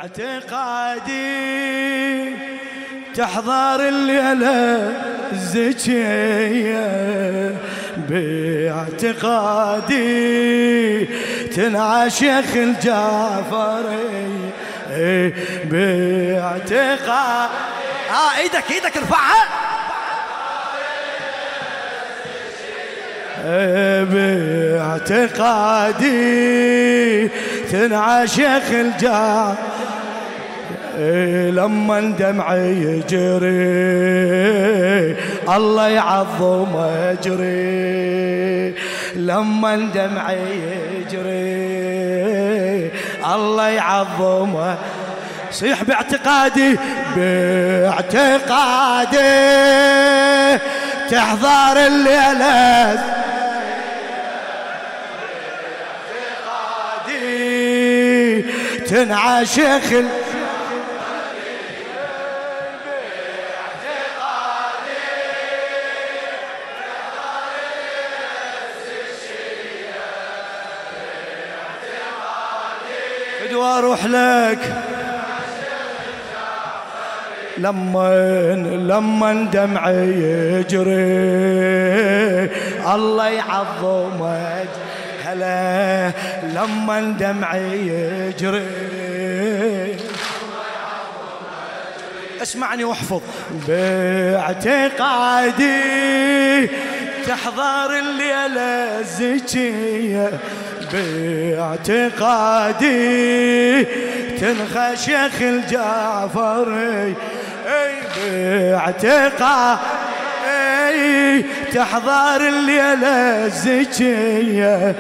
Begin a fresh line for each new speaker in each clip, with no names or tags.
باعتقادي تحضر الليلة الزكية، باعتقادي تنعشخ الجعفري، باعتقاد ايدك ارفعها، باعتقادي تنعشخ الجعفري، لما دمعي يجري الله يعظم اجري، لما دمعي يجري الله يعظم، صيح باعتقادي باعتقادي تحضر الليلة، باعتقادي تنعشخ واروح لك لما دمعي يجري الله يعظم هلا، لما دمعي يجري اسمعني واحفظ، باعتقادي تحضر الليلة الزكية، باعتقادي تنخشخ الجعفري، باعتقادي تحضر الليلة الزكية،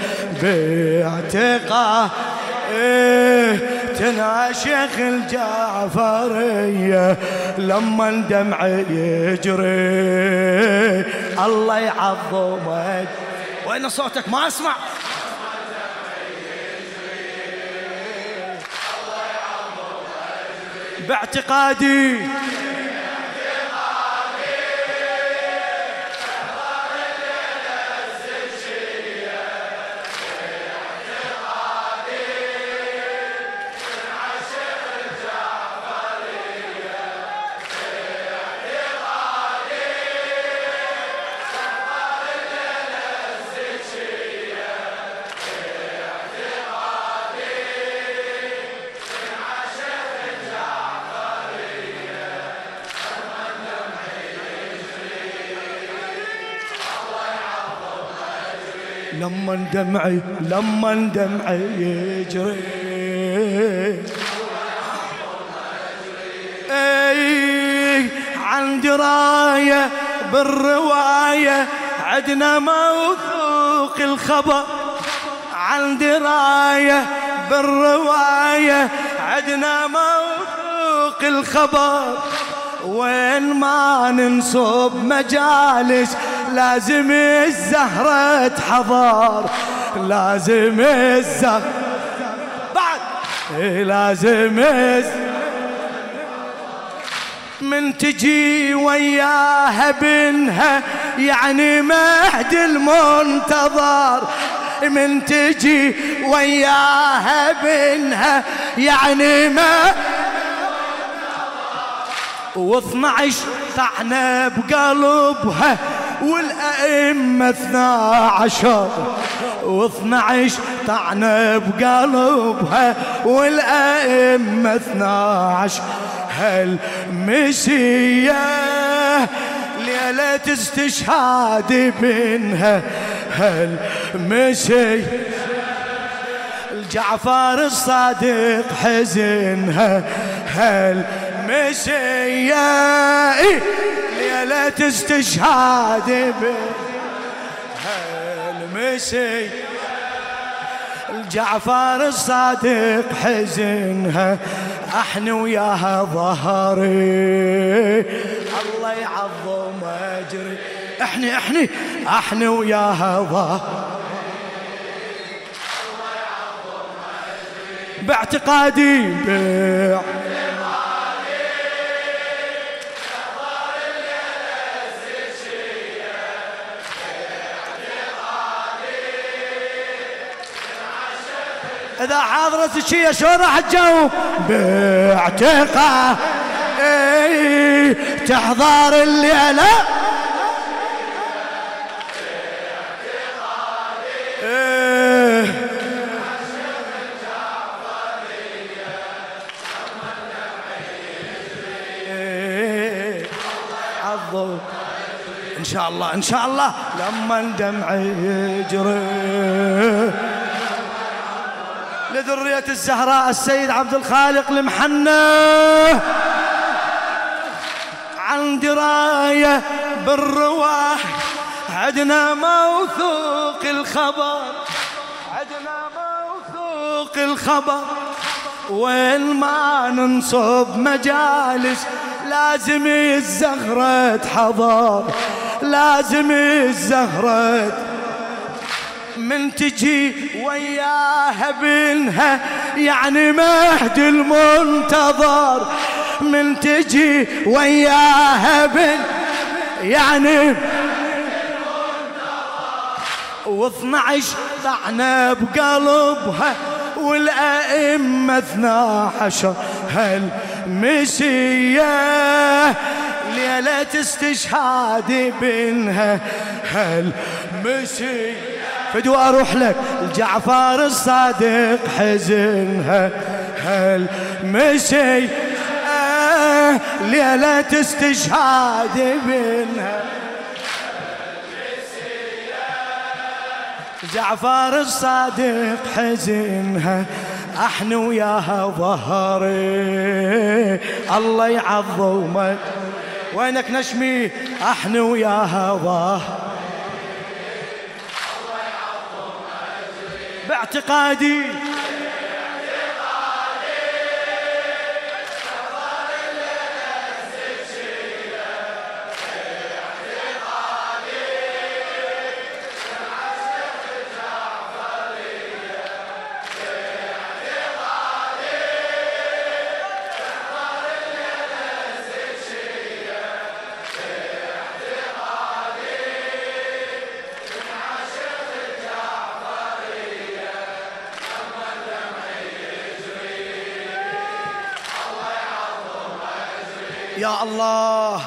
باعتقادي تنعشخ الجعفرية، لما دمعي يجري الله يعظمك. وين صوتك ما اسمع؟ باعتقادي لما دمعي يجري عن دراية بالرواية عدنا موثوق الخبر، عن دراية بالرواية عدنا موثوق الخبر، وين ما ننصب مجالس لازم الزهرة تحضر، لازم الزهرة بعد لازم من تجي وياها بنها يعني مهد المنتظر، من تجي وياها بنها يعني ما و12 طعنة بقلبها والأئمة 12، و12 طعنة بقلبها والأئمة 12، هالمسية ليلة استشهاد منها، هالمسية الجعفر الصادق حزنها، هالمسية ليلة استشهاد منها، هالمسية الجعفر الصادق حزنها، احنا وياها ظهري الله يعظم اجري، احنا وياها ظهري باعتقادي واذا حاضرة الشيء شو راح تجاوب؟ باعتقاد تحضر الليلة إن شاء الله إن شاء الله لما الدمع يجري. لذرية الزهراء السيد عبد الخالق المحنى عن دراية بالرواح عدنا موثوق الخبر عدنا موثوق الخبر وين ما ننصب مجالس لازم الزهرة حضر لازم الزهرة من تجي وياها بنها يعني مهد المنتظر من تجي وياها بن يعني و12 طعنة بقلبها والأئمة 12 هالمسية ليلة استشهاد بنها هالمسية فدو أروح لك الجعفر الصادق حزنها هالمسية ليلة استشهاد بنها جعفر الصادق حزنها احنا وياها ظهري الله يعظمك وينك نشمي احنا وياها ظهر باعتقادي يا الله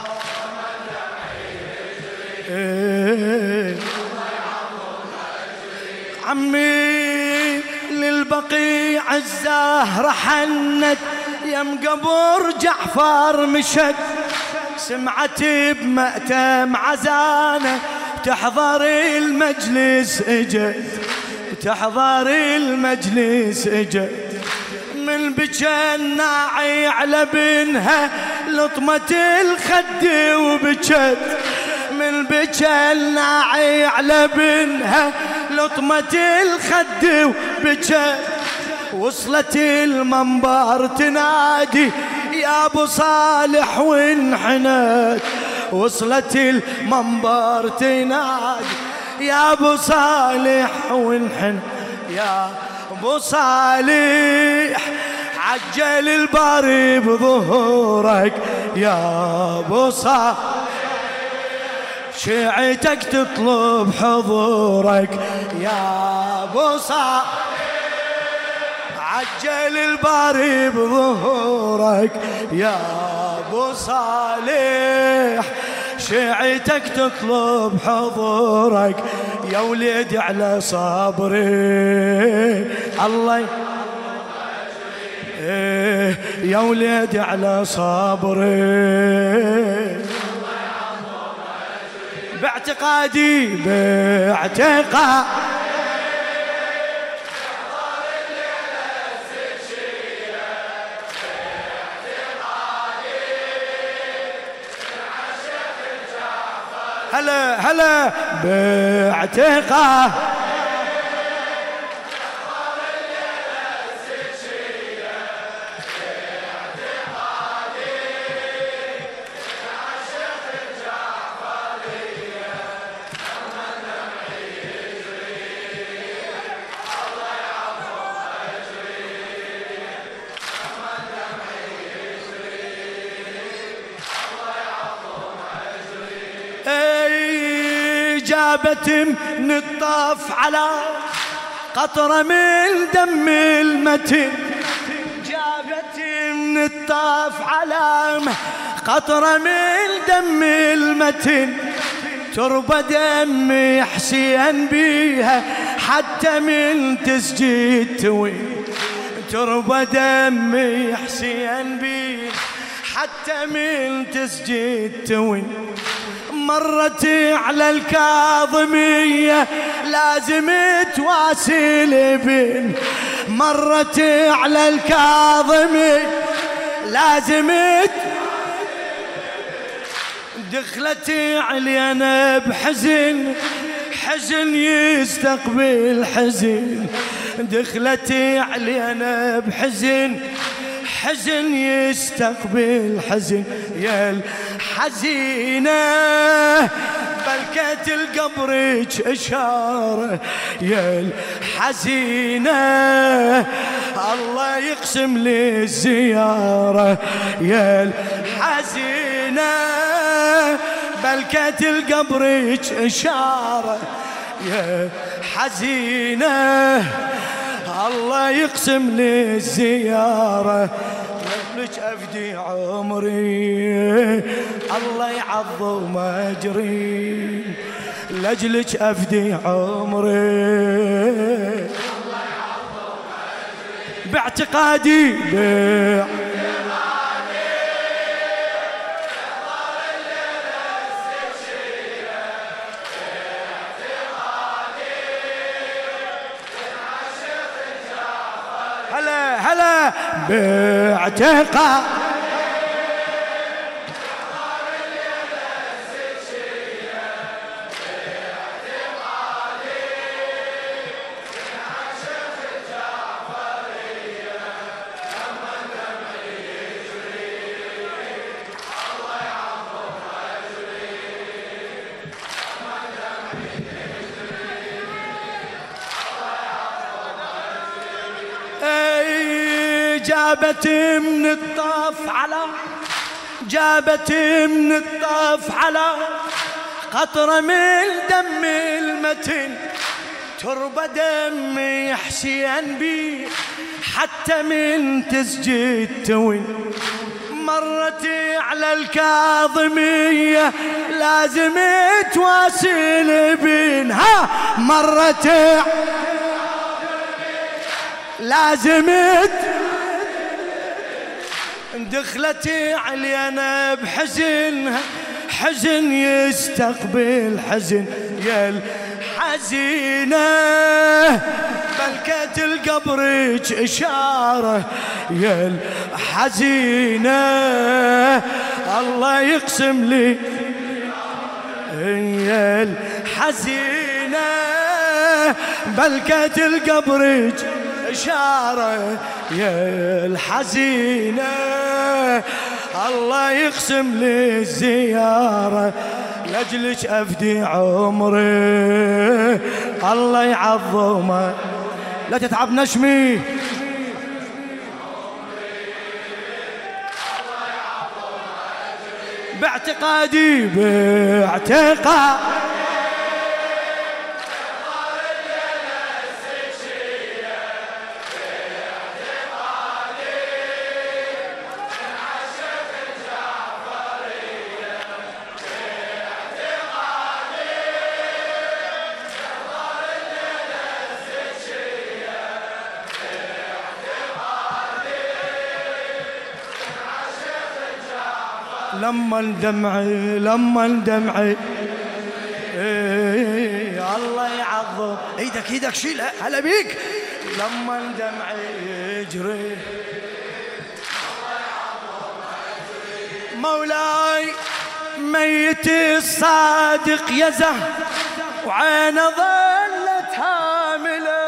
عمي للبقيع الزهرة حنت يم قبر جعفر مشت سمعت بمأتم عزانة تحضر المجلس اجت تحضر المجلس اجت من بجى الناعي على بنها لطمة الخد وبجت من بجى الناعي على بنها لطمة الخد وبجت وصلت المنبر تنادي يا ابو صالح وانحنت وصلت المنبر تنادي يا ابو صالح وانحنت يا ابو صالح عجل الباري بظهورك يا ابو صالح شيعتك تطلب حضورك يا ابو صالح عجل الباري بظهورك يا ابو صالح شيعتك تطلب حضورك يا وليدي على صبري الله يا وليدي على صبري باعتقادي باعتقاد هلا هلا باعتقاد جابت من الطاف على قطرة من دم المتن جابت من الطاف علامة، قطرة من دم المتن تربى دم حسين بيها حتى من تسجد توين، تربى دم حسين بيها حتى من تسجد توين. مرت على الكاظمية لازم تواسل بين، مرت على الكاظمية لازم دخلت علينا بحزن، حزن يستقبل حزن، دخلت علينا بحزن، حزن يستقبل حزن. يا الحزينة بلكت القبرك إشارة، يا الحزينة الله يقسم لي الزيارة، يا الحزينة بلكت القبرك إشارة، يا حزينة الله يقسم لي الزيارة. لك أفدي عمري الله يعظم أجري، لأجلك أفدي عمري الله يعظم أجري، باعتقادي هلا باعتقاد جابت من الطاف على، جابت من الطاف على قطرة من دم المتن تربى دم حسين بي حتى من تسجد توين. مرت على الكاظمية لازم تواسل بينها، مرت لازم دخلت علينا بحزن، حزن يستقبل حزن. يا الحزينة بلكت القبرك إشارة، يا الحزينة الله يقسم لي، يا الحزينة بلكت القبرك إشارة، يا الحزينة الله يقسم لي الزيارة. لأجلك أفدي عمري الله يعظمه. لا تتعب نشمي باعتقادي باعتقاد لما الدمعي لما الدمعي الله يعظم ايدك ايدك شيلها هلا بيك. لما الدمعي يجري مولاي ميت الصادق يا زهر وعينه ظلت هامله،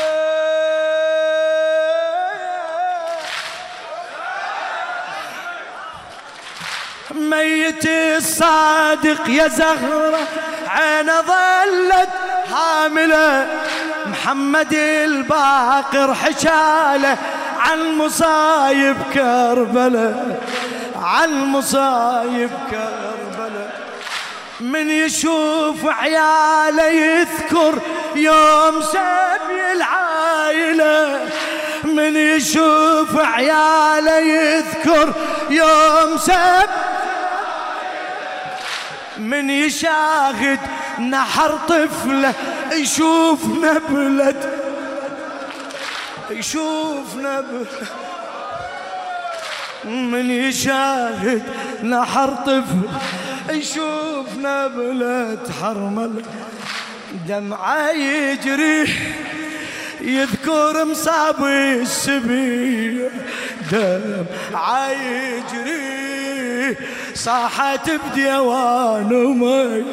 ميت الصادق يا زهرة عينه ظلت هاملة. محمد الباقر حكاله عن مصايب كربلاء، عن مصايب كربلاء. من يشوف عياله يذكر يوم سبي العايلة، من يشوف عياله يذكر يوم سب، من يشاهد نحر طفله يشوفنا بلد، يشوفنا بلد، من يشاهد نحر طفل يشوفنا بلد حرمل، دمعه يجري يذكر مصاب السبية، دمعه يجري صاحت بديوان ومي،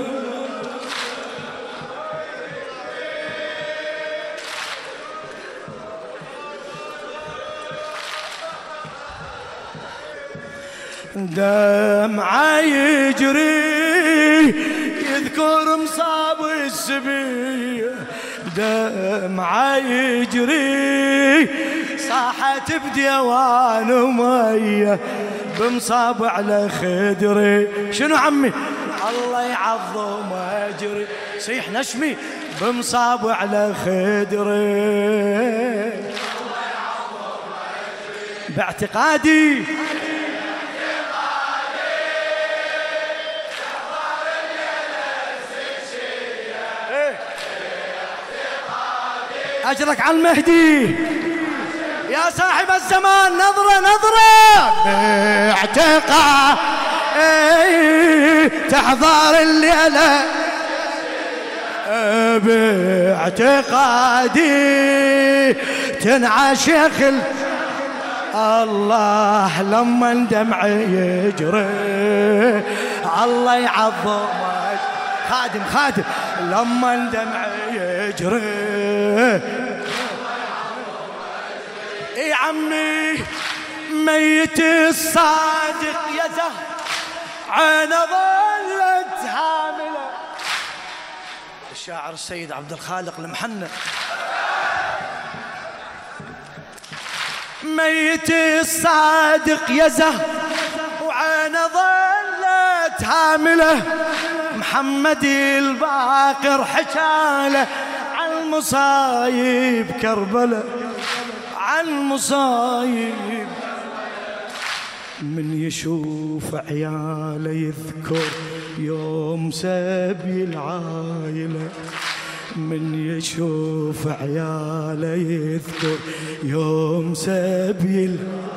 دمعه يجري يذكر مصاب السبية، دمعه يجري صاحت بديوان ومية، بمصاب على خدري. شنو عمي؟ الله يعظم اجري، صيح نشمي، بمصاب على خدري، باعتقادي أجرك على المهدي يا صاحب الزمان، نظرة نظرة باعتقاد تحضر الليلة، باعتقادي تنعشق الله لما دمع يجري، الله يعظم خادم خادم لما دمع يجري. اي عمي ميت الصادق يا زهر عين ظلت هاملة، الشاعر السيد عبد الخالق المحنى. ميت الصادق يا زهر وعين ظلت هاملة، محمد الباقر حكاله عن مصايب كربلاء، عن مصايب، من يشوف عياله يذكر يوم سبي العايلة، من يشوف عياله يذكر يوم سبي،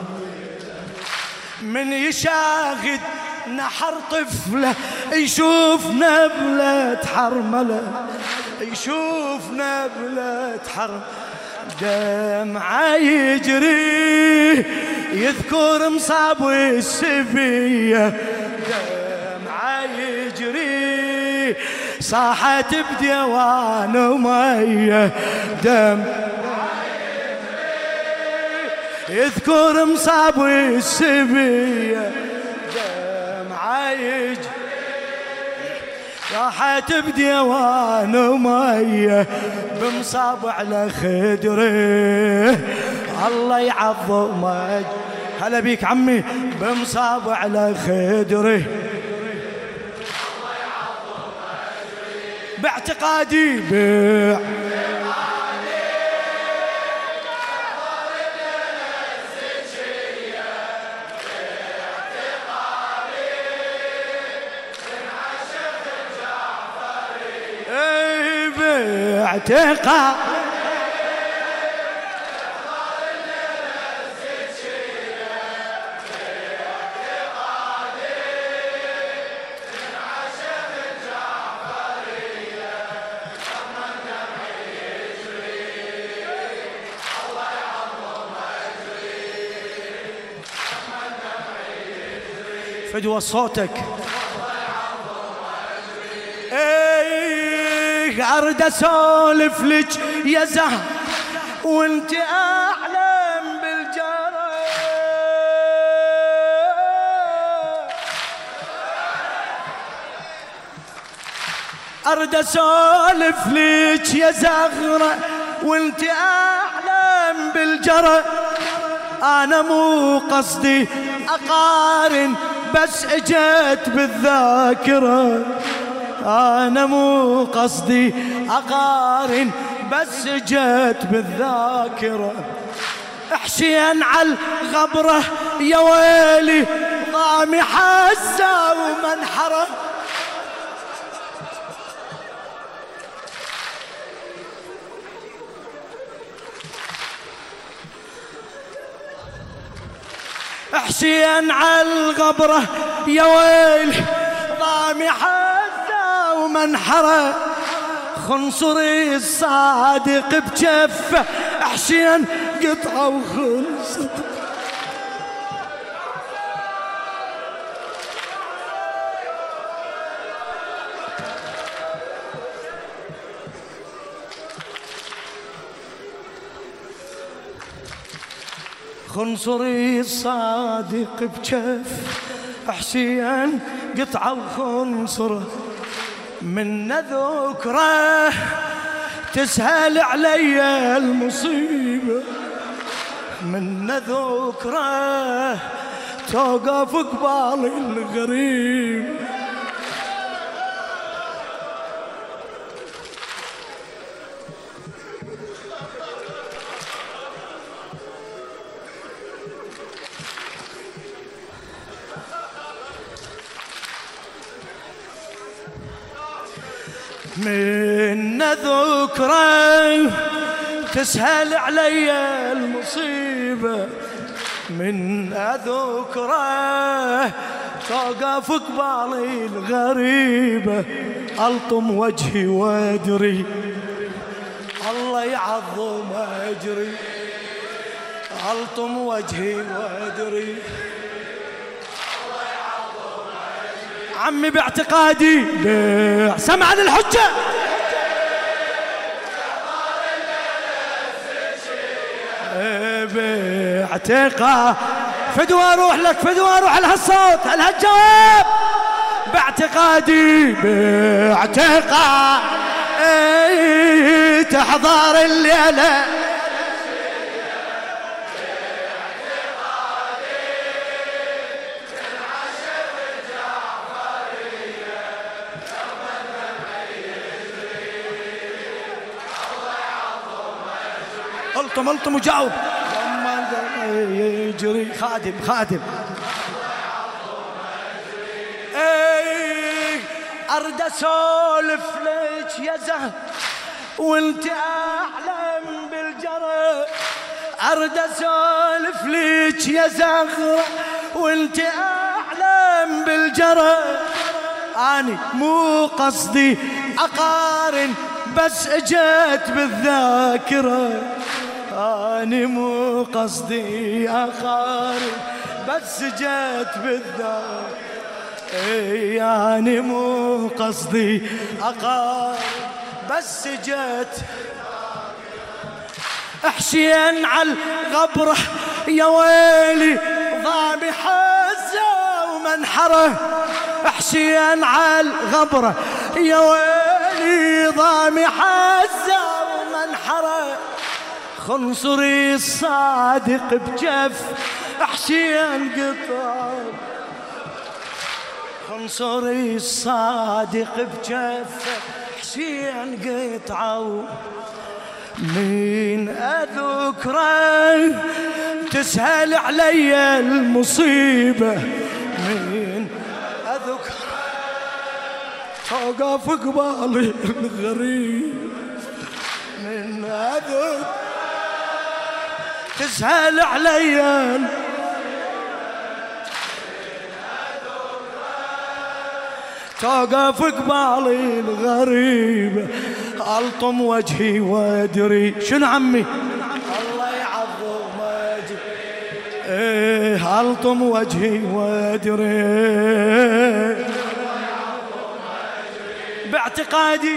من يشاهد نحر طفله يشوفنا بلاد حرملة، يشوفنا بلاد حرم، دمعه يجري يذكر مصاب السبية، دمعه يجري صاحت بديوان ومية، دمعه يجري يذكر مصاب السبية، دمعه يجري راحت بديوان ومية، بمصاب على خدري، الله يعظمك. هلا بيك عمي، بمصاب على خدري، باعتقادي باعتقاد فدوى صوتك. ايه ارد اسولف لك يا زهر وانت اعلم بالجرى، ارد اسولف لك يا زهرة وانت اعلم بالجرى، انا مو قصدي اقارن بس اجت بالذاكرة، انا مو قصدي اقارن بس جت بالذاكرة. حسين على الغبرة يا ويلي ضامي حزة ومنحرة. حسين على الغبرة يا ويلي ضامي حزة ومنحرة. خنصري الصادق بجفه حسين قطعة وخلصت. خنصري الصادق بجف حسين قطعة وخنصره. من ذكره تسهل علي المصيبة. من ذكره توقف قبالي الغريب. من ذكره تسهل علي المصيبة. من ذكره توقف قبالي الغريبة. ألطم وجهي وادري الله يعظم أجري. ألطم وجهي وادري عمي باعتقادي سمعا الحجة. باعتقاد فدوى اروح لك فدوى اروح على هالصوت على هالجواب. باعتقادي باعتقاد تحضر الليلة. الطم وجاوب يجري خادم ارد اسولف لك يا زهر وانت اعلم بالجرى. ارد اسولف لك يا زهر وانت اعلم بالجرى. اني مو قصدي اقارن بس اجت بالذاكرة. أنا مو قصدي أقارن بس جت بالذاكرة. أنا مو قصدي أقارن بس جت. حسين على الغبرة يا ويلي ضامي حزة ومنحرة. حسين على الغبرة يا ويلي ضامي حزة ومنحرة. خنصري الصادق بجف حسين قطع. خنصري الصادق بجف حسين قطعة. من أذكره تسهل علي المصيبة. من أذكره توقف قبالي الغريب. من أذكره تسهل علي توقف قبالي الغريب. ألطم وجهي وادري شنو عمي الله يعظم أجري. ألطم وجهي وادري باعتقادي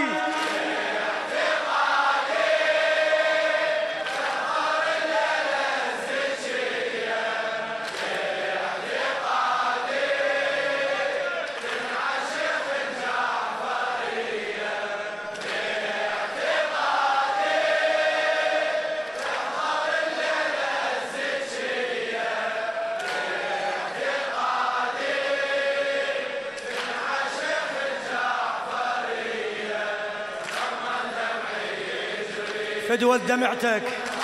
فدوى دمعتك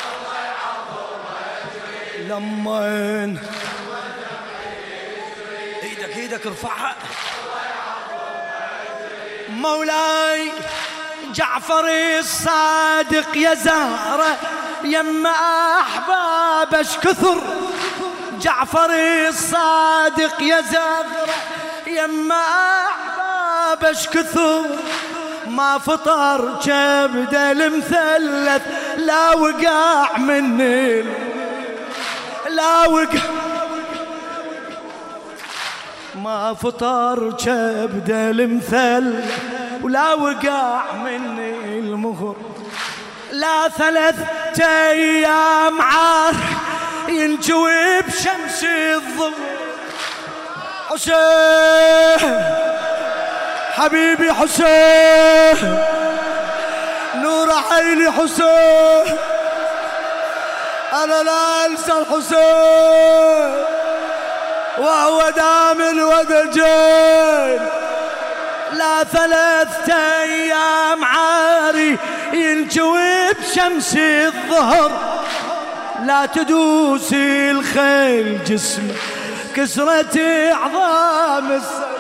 لما ايدك ارفعها. مولاي جعفر الصادق يا زهرة يما أحبابش كثر، جعفر الصادق يا زهرة يما أحبابش كثر، ما فطر كبده المثلث لا وقع مني لا وقع، ما فطر كبده المثلث ولا وقع مني المهر. لا 3 أيام عار ينجوي بشمس الظهر. حسين حبيبي حسين نور عيني حسين، أنا لا أنسى الحسين وهو دام الودجين. لا 3 أيام عاري ينجوي بشمس الظهر، لا تدوس الخيل جسمه كسرت عظام الصدر.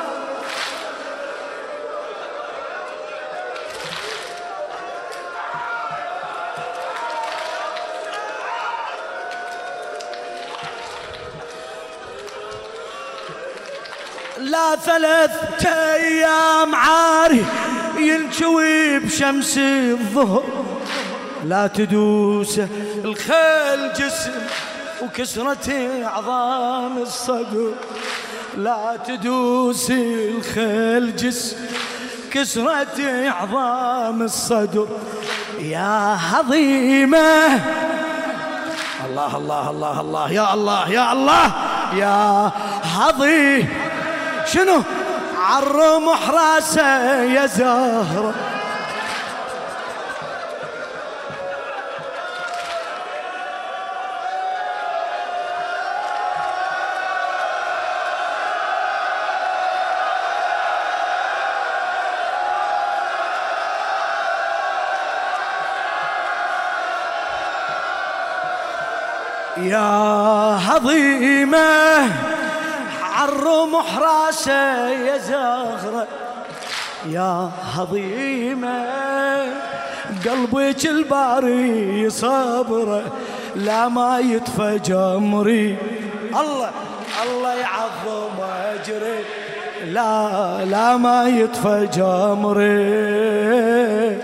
لا 3 أيام عاري ينجوي بشمس الظهر، لا تدوس الخيل جسم وكسرت عظام الصدر، لا تدوس الخيل جسم كسرت عظام الصدر. يا هضيمة الله الله الله الله يا الله يا الله يا هضيمة شنو عالرمح راسه يا زهرة. يا هضيمة عالرمح راسه يا زهرة، يا هضيمة قلبك الباري صبره لا ما يطفى جمري. الله الله يعظم اجري لا ما يطفى جمري.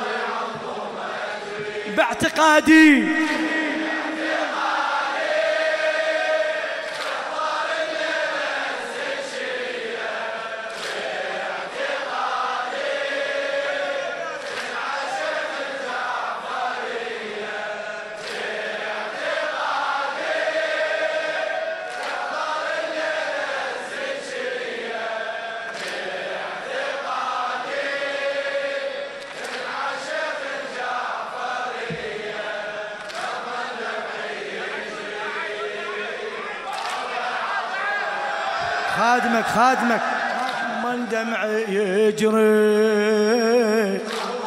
باعتقادي خادمك من دمعي يجري.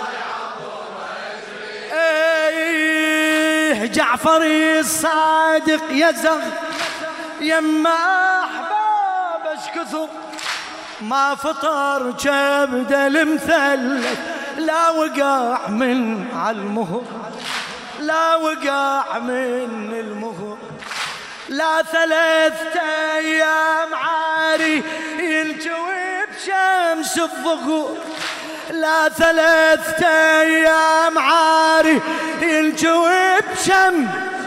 ايه جعفر الصادق يا زغ يما احبابش كثر، ما فطر كبده المثلث لا وقع من عالمهر، لا وقع من المهر. لا 3 أيام عاري ينجوي بشمس الظهور، لا 3 أيام عاري ينجوي بشمس،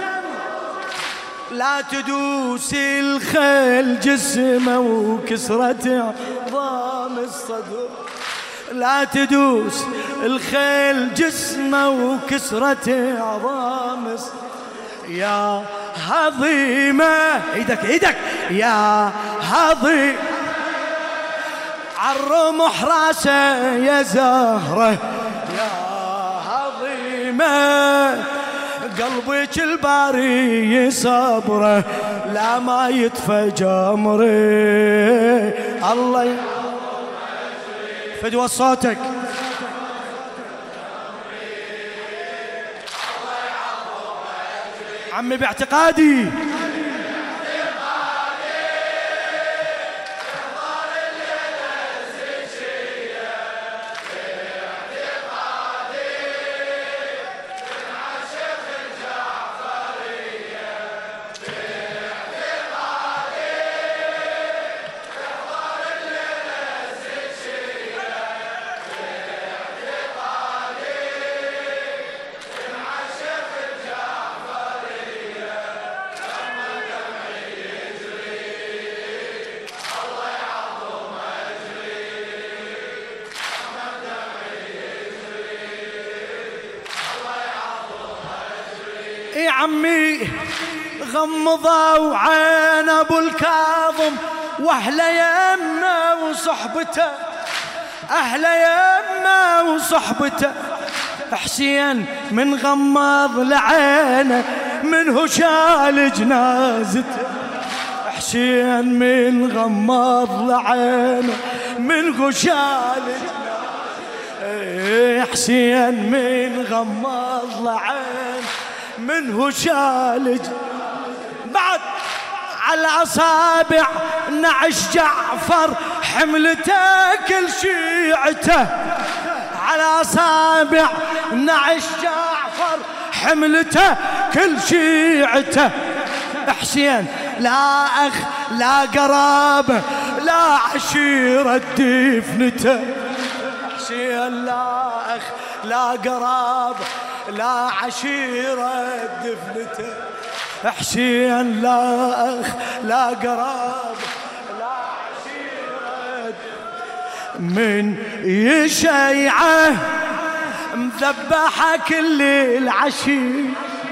لا تدوس الخيل جسمه وكسرت عظام الصدر، لا تدوس الخيل جسمه وكسرت عظام الصدر. يا هضيمة ايدك يا هضيمة عالرمح راسه يا زهرة، يا هضيمة قلبك الباري صبره لا ما يطفى جمري. الله فدوى صوتك عمي باعتقادي يا عمي غمضوا عين ابو الكاظم واهله يمه وصحبته، اهله يمه وصحبته. حسين من غمض لعينه منه شال جنازته، حسين من غمض لعينه منه شال جنازته، حسين من غمض لعينه منه شالج. بعد على اصابع نعش جعفر حملته كل شيعته، على اصابع نعش جعفر حملته كل شيعته. حسين لا اخ لا قرابه لا عشيره دفنته، حسين لا اخ لا قرابه لا عشيرة دفنته، حسين لا أخ لا قراب لا عشيرة. من يشيعه مذبحة كل العشير.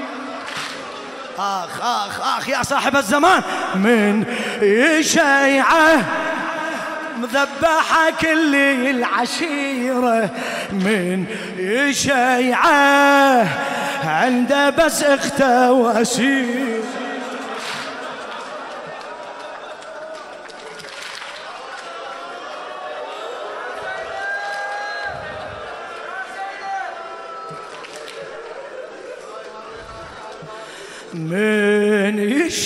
آخ آخ آخ يا صاحب الزمان، من يشيعه مذبحة كل العشيرة، من يشيعه عنده بس اخته واسير. من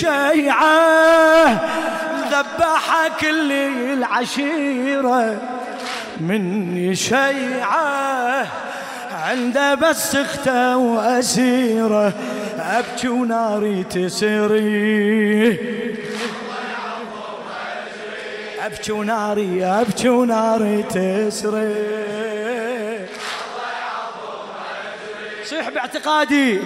يشيعه ذبح كل العشيرة، من يشيعه عنده بس اخته واسيره. ابكي وناري تسري، ابكي وناري ابكي وناري تسري. صيح باعتقادي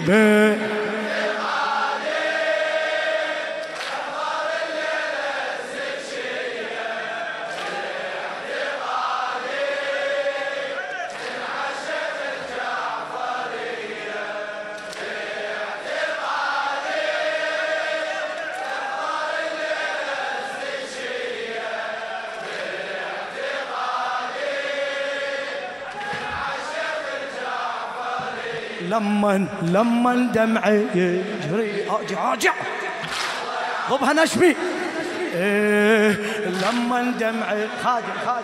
لما دمعي يجري ارجع ضبها نشمي. لما دمعي خادم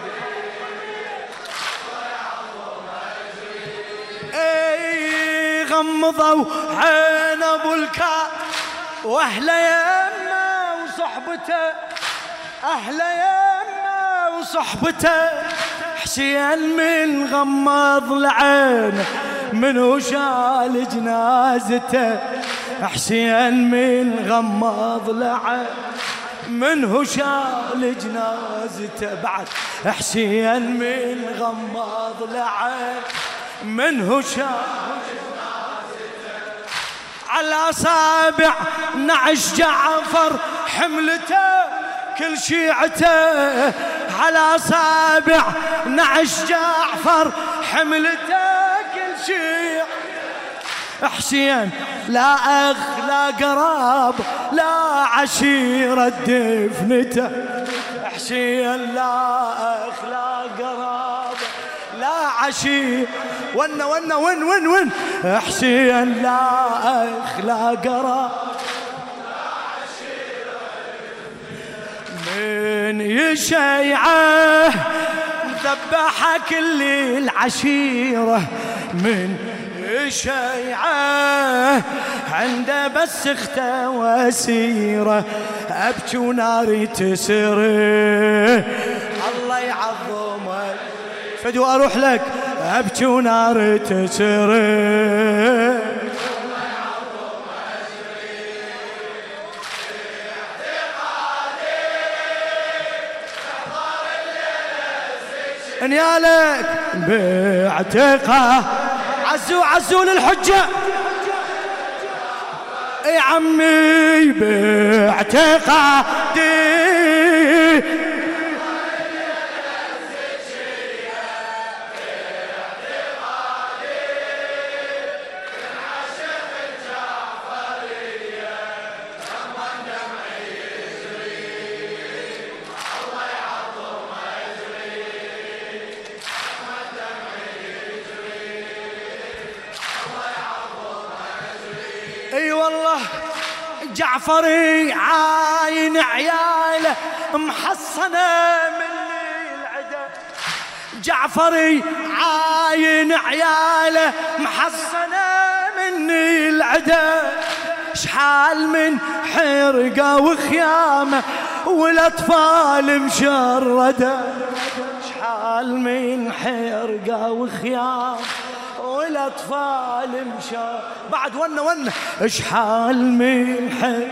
غمضوا عين ابو الكاظم واهله يمه وصحبته، اهله يمه وصحبته. حسين من غمض لعينه منو شال جنازته، حسين من غمض لعينه منه شال جنازته. بعد حسين من غمض لعينه منه شال جنازته. على اصابع نعش جعفر حملته كل شيعته، على اصابع نعش جعفر حملته كل شيء. حسين لا أخ لا قراب لا عشيرة دفنته، حسين لا أخ لا قراب لا عشيرة. ون حسين لا أخ لا قراب لا عشيرة. من يشيعه ذبح كل العشيرة، من شيعة عنده بس اخته وسيرة أبكي وناري تسري الله يعظمك فدو أروح لك أبكي وناري تسري نيالك باعتقاد عزوا للحجة يا عمي باعتقادي اي والله جعفري عاين عياله محصنه مني العدا جعفري عاين عياله محصنه مني العدا شحال من حرقه وخيامه والاطفال مشرده شحال من حرقه وخيامه والاطفال مشى بعد ونه اشحال من حي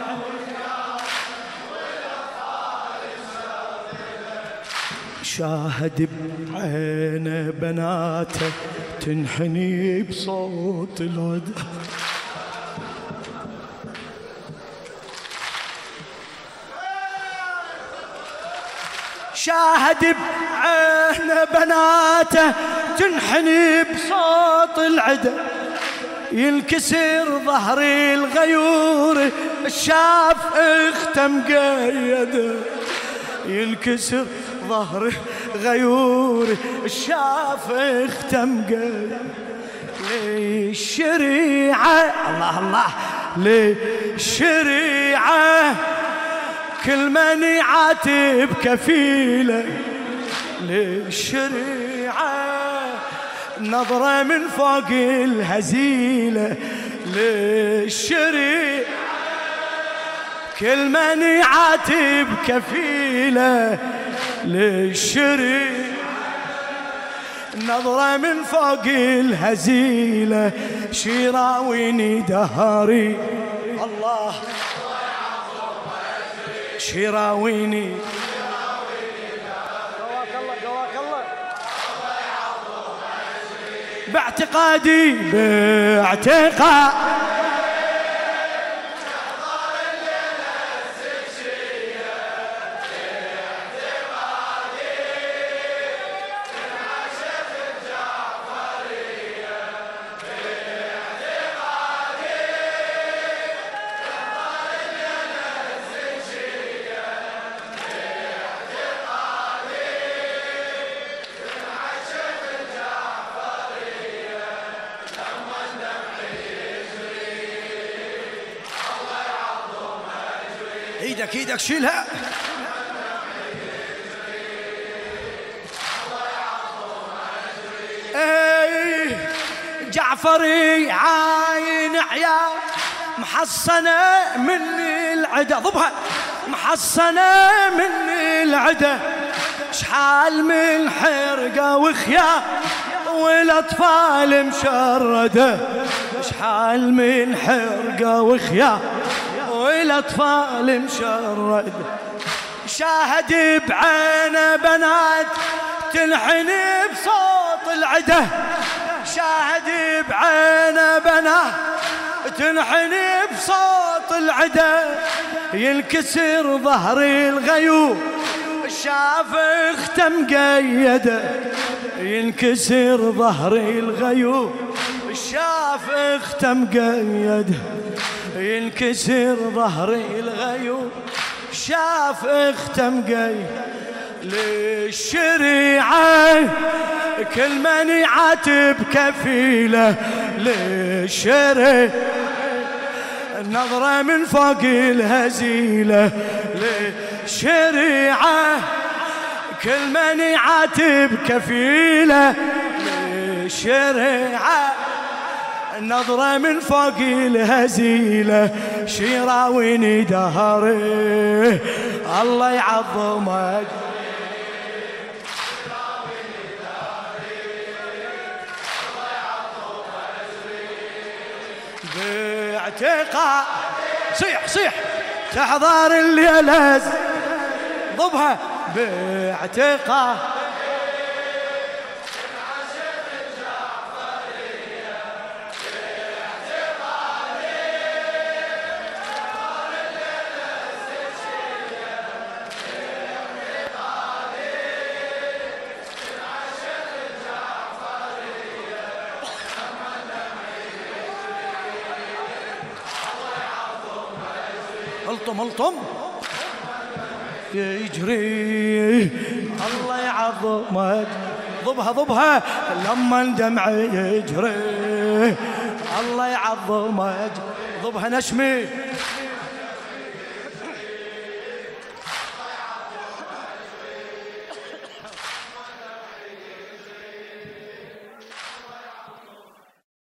شاهد بعينه بناته تنحني بصوت العدا شاهد بعينه بناته تنحني بصوت العدا ينكسر ظهري الغيور الشاف اخته مقيده ينكسر ظهري غيور الشاف اخته مقيده للشريعه الله الله للشريعه كل من يعاتب كفيله للشريعه نظرة من فوق الهزيلة للشريعة كل من يعاتب كفيلة للشريعة نظرة من فوق الهزيلة شيراويني دهاري الله شيراويني باعتقادي باعتقاد ايدك شيلها اي جعفري عاين عيال محصنه مني العدا ضبها محصنه مني العدا شحال من حرقه وخيام والاطفال مشرده شحال من حرقه وخيام والاطفال مشرد شاهد بعينه بنات تنحني بصوت العدا شاهد بعينه بنات تنحني بصوت العدا ينكسر ظهري الغيور شاف اخته مقيده ينكسر ظهري الغيور شاف اخته مقيده ينكسر ظهري الغيور شاف اخته مقيده للشريعة كل من يعاتب كفيله للشريعة النظرة من فوق الهزيلة للشريعة كل من يعاتب كفيله للشريعة نظرة من فوق الهزيلة شيراويني دهري الله يعظمك باعتقاد صيح صيح تحضر الليلة ضبها باعتقاد الطم يجري الله يعظمك ضبها لما دمعي يجري الله يعظمك ضبها نشمي